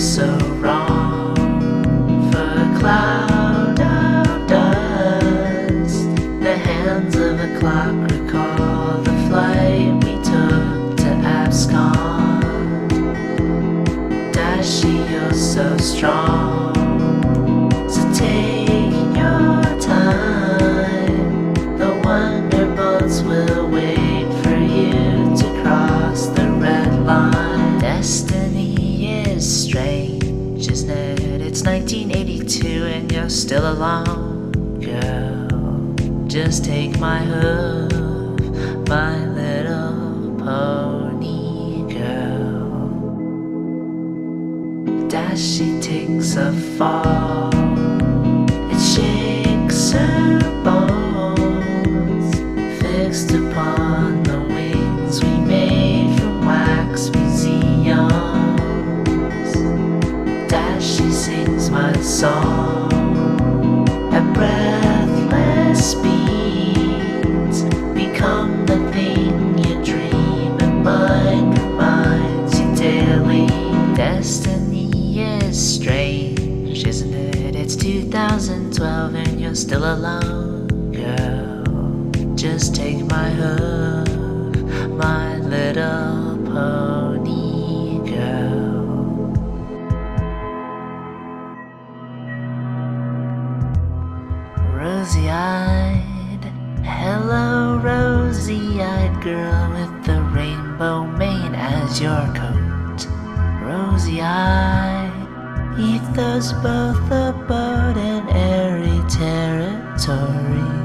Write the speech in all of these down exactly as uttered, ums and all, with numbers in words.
so wrong for a cloud of dust. The hands of a clock recall the flight we took to Abscon. Dashi, you're so strong, so take your time. The wonderbolts will wait for you to cross the red line. Destiny is strange, isn't it? It's nineteen eighty-two and you're still alone, girl. Just take my hoof, my little pony girl. Dashi takes a fall, it shakes her bones, fixed upon the wings we made from wax museums. Dashi sings my song at breathless speeds. Become the thing you dream and mind reminds you daily. Destiny is strange, isn't it? It's two thousand twelve and you're still alone, girl. Just take my hoof, my little pony girl. Rosy-eyed, hello rosy-eyed girl with the rainbow mane as your coat. Rosy-eyed, ethos both abode in airy territory.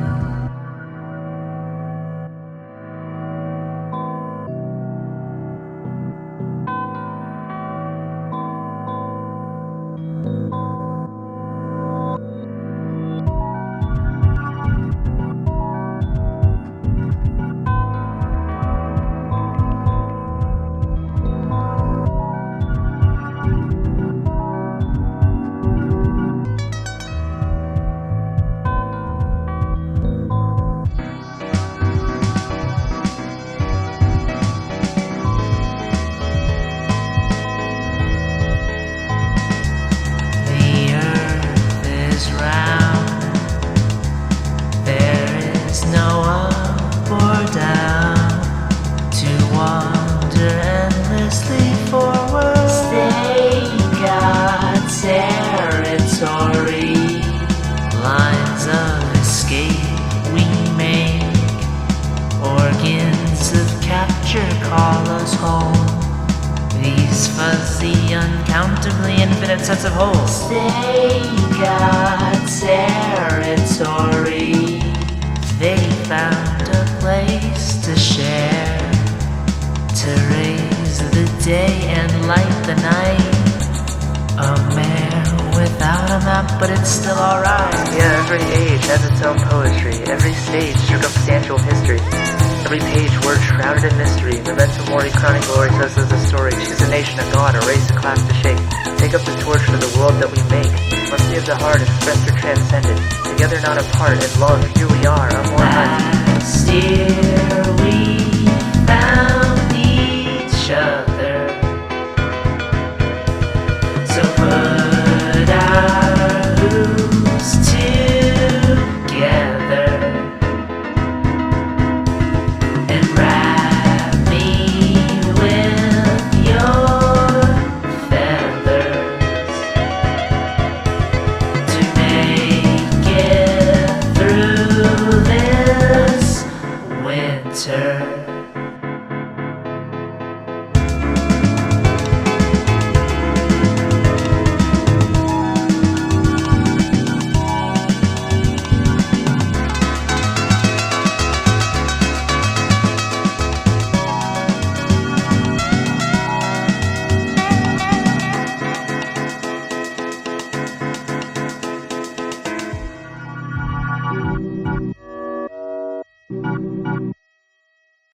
Lines of escape we make, organs of capture call us home. These fuzzy, uncountably infinite sets of holes. They got territory. They found a place to share, to raise the day and light the night. A mare without a map, but it's still alright. Yeah, every age has its own poetry, every stage circumstantial history, every page word shrouded in mystery. Memento mori, crowning glory, says as a story. Choose a nation, a god, a race, a class to shake. Take up the torch for the world that we make. Mercy of the heart, expressed or transcended. Together, not apart, in love, here we are, on one heart. Last year we